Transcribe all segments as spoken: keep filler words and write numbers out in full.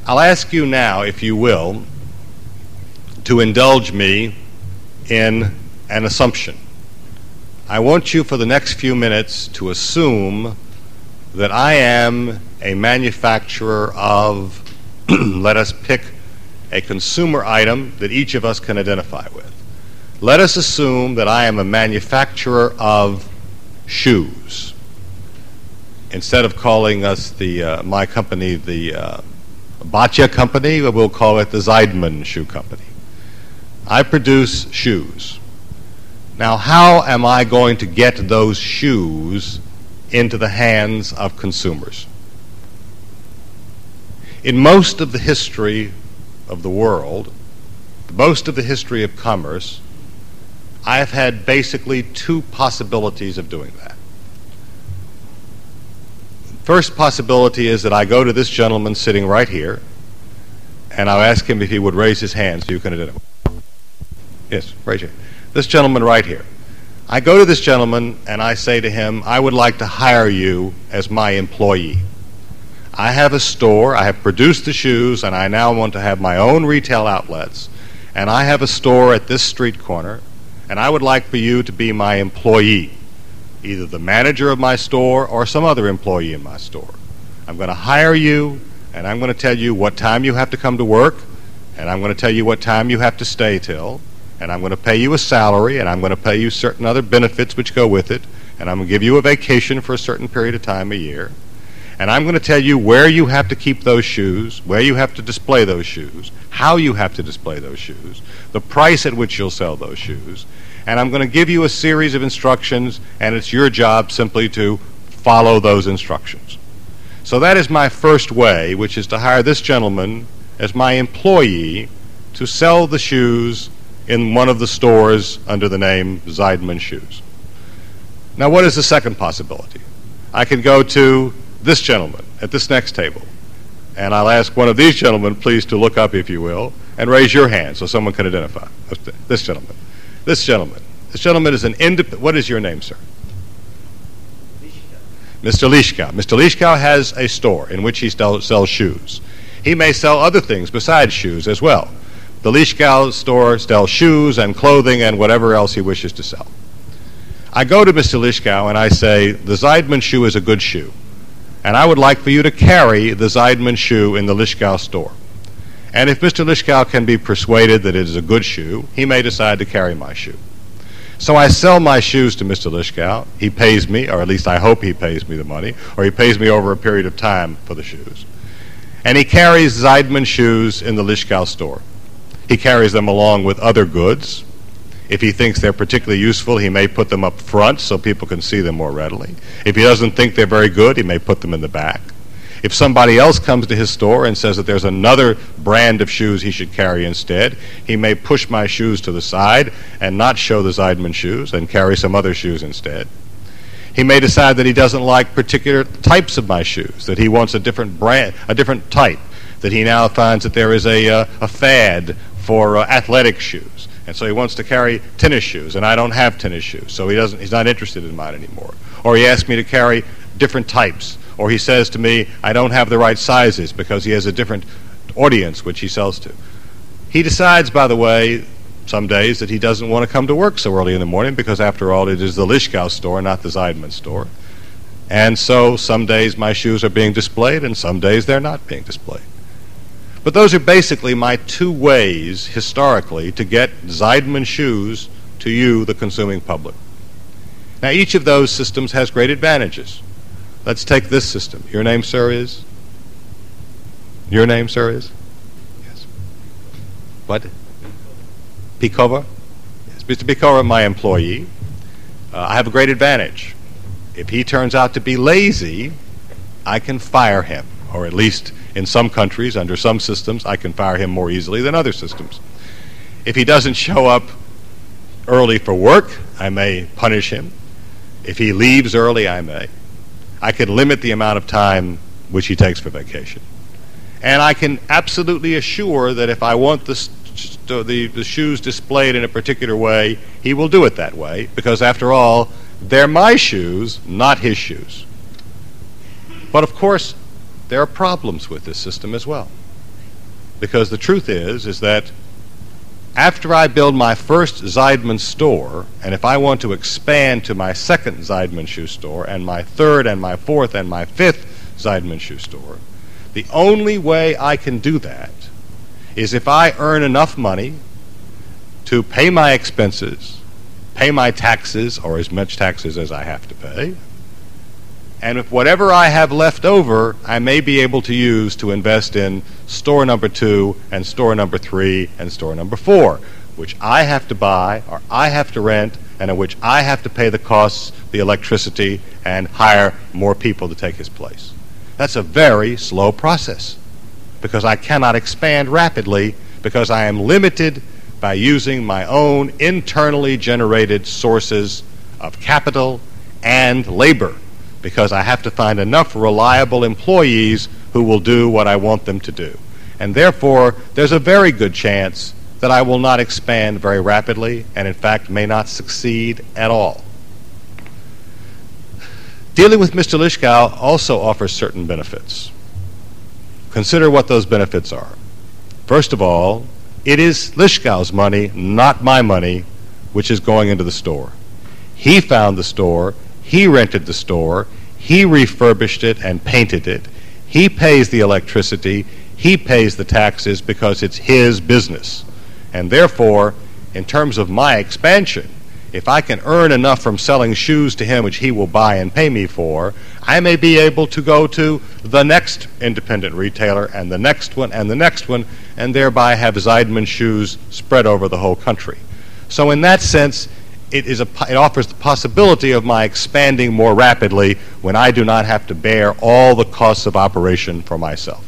I'll ask you now, if you will, to indulge me in an assumption. I want you for the next few minutes to assume that I am a manufacturer of, let us pick a consumer item that each of us can identify with. Let us assume that I am a manufacturer of shoes. Instead of calling us the uh, my company the uh, Batya Company, we'll call it the Zeidman Shoe Company. I produce shoes. Now, how am I going to get those shoes into the hands of consumers? In most of the history of the world, most of the history of commerce, I have had basically two possibilities of doing that. First possibility is that I go to this gentleman sitting right here, and I'll ask him if he would raise his hand so you can identify. Yes, raise your hand. This gentleman right here. I go to this gentleman and I say to him, I would like to hire you as my employee. I have a store, I have produced the shoes, and I now want to have my own retail outlets, and I have a store at this street corner, and I would like for you to be my employee, either the manager of my store or some other employee in my store. I'm going to hire you, and I'm going to tell you what time you have to come to work, and I'm going to tell you what time you have to stay till, and I'm going to pay you a salary, and I'm going to pay you certain other benefits which go with it, and I'm going to give you a vacation for a certain period of time a year, and I'm going to tell you where you have to keep those shoes, where you have to display those shoes, how you have to display those shoes, the price at which you'll sell those shoes, and I'm going to give you a series of instructions, and it's your job simply to follow those instructions. So that is my first way, which is to hire this gentleman as my employee to sell the shoes in one of the stores under the name Zeidman Shoes. Now, what is the second possibility? I can go to this gentleman at this next table, and I'll ask one of these gentlemen, please, to look up, if you will, and raise your hand so someone can identify. This gentleman. This gentleman. This gentleman is an independent. What is your name, sir? Mister Lischkow. Mister Lischkow has a store in which he sells shoes. He may sell other things besides shoes as well. The Lischkow store sells shoes and clothing and whatever else he wishes to sell. I go to Mister Lischkow and I say, the Zeidman shoe is a good shoe, and I would like for you to carry the Zeidman shoe in the Lischkow store. And if Mister Lischkow can be persuaded that it is a good shoe, he may decide to carry my shoe. So I sell my shoes to Mister Lischkow. He pays me, or at least I hope he pays me the money, or he pays me over a period of time for the shoes. And he carries Zeidman shoes in the Lischkow store. He carries them along with other goods. If he thinks they're particularly useful, he may put them up front so people can see them more readily. If he doesn't think they're very good, he may put them in the back. If somebody else comes to his store and says that there's another brand of shoes he should carry instead, he may push my shoes to the side and not show the Zeidman shoes and carry some other shoes instead. He may decide that he doesn't like particular types of my shoes, that he wants a different brand, a different type, that he now finds that there is a, uh, a fad for uh, athletic shoes, and so he wants to carry tennis shoes, and I don't have tennis shoes, so he doesn't, he's not interested in mine anymore. Or he asks me to carry different types, or he says to me, I don't have the right sizes because he has a different audience which he sells to. He decides, by the way, some days that he doesn't want to come to work so early in the morning because, after all, it is the Lischkow store, not the Zeidman store. And so some days my shoes are being displayed and some days they're not being displayed. But those are basically my two ways, historically, to get Zeidman shoes to you, the consuming public. Now, each of those systems has great advantages. Let's take this system. Your name, sir, is? Your name, sir, is? Yes. What? Pikova? Yes. Mister Pikova, my employee. Uh, I have a great advantage. If he turns out to be lazy, I can fire him, or at least in some countries, under some systems, I can fire him more easily than other systems. If he doesn't show up early for work, I may punish him. If he leaves early, I may. I can limit the amount of time which he takes for vacation. And I can absolutely assure that if I want the, the, the shoes displayed in a particular way, he will do it that way, because after all, they're my shoes, not his shoes. But of course, there are problems with this system as well. because the truth is, is that after I build my first Zeidman store, and if I want to expand to my second Zeidman shoe store, and my third and my fourth and my fifth Zeidman shoe store, the only way I can do that is if I earn enough money to pay my expenses, pay my taxes, or as much taxes as I have to pay, and if whatever I have left over, I may be able to use to invest in store number two and store number three and store number four, which I have to buy or I have to rent, and in which I have to pay the costs, the electricity, and hire more people to take his place. That's a very slow process because I cannot expand rapidly because I am limited by using my own internally generated sources of capital and labor, because I have to find enough reliable employees who will do what I want them to do. And therefore, there's a very good chance that I will not expand very rapidly and, in fact, may not succeed at all. Dealing with Mister Lischka also offers certain benefits. Consider what those benefits are. First of all, it is Lischka's money, not my money, which is going into the store. He found the store. He rented the store. He refurbished it and painted it. He pays the electricity. He pays the taxes because it's his business. And therefore, in terms of my expansion, if I can earn enough from selling shoes to him which he will buy and pay me for, I may be able to go to the next independent retailer and the next one and the next one, and thereby have Zeidman shoes spread over the whole country. So in that sense, It, is a, it offers the possibility of my expanding more rapidly when I do not have to bear all the costs of operation for myself.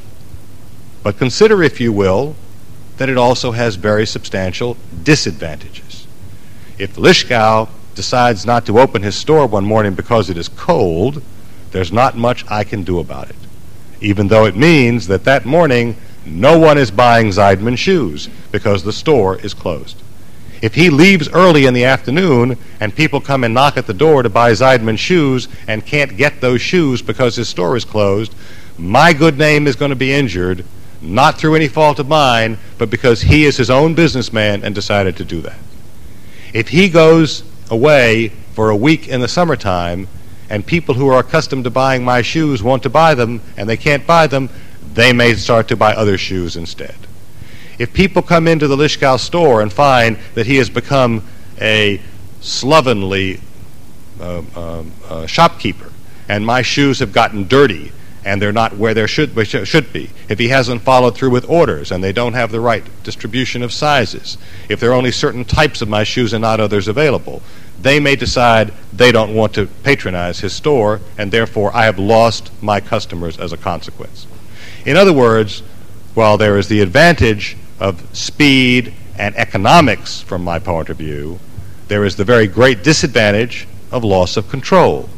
But consider, if you will, that it also has very substantial disadvantages. If Lischka decides not to open his store one morning because it is cold, there's not much I can do about it, even though it means that that morning no one is buying Zeidman shoes because the store is closed. If he leaves early in the afternoon and people come and knock at the door to buy Zeidman shoes and can't get those shoes because his store is closed, my good name is going to be injured, not through any fault of mine, but because he is his own businessman and decided to do that. If he goes away for a week in the summertime and people who are accustomed to buying my shoes want to buy them and they can't buy them, they may start to buy other shoes instead. If people come into the Lischka store and find that he has become a slovenly uh, um, uh, shopkeeper and my shoes have gotten dirty and they're not where they should, should be, if he hasn't followed through with orders and they don't have the right distribution of sizes, if there are only certain types of my shoes and not others available, they may decide they don't want to patronize his store, and therefore I have lost my customers as a consequence. In other words, while there is the advantage of speed and economics from my point of view, there is the very great disadvantage of loss of control.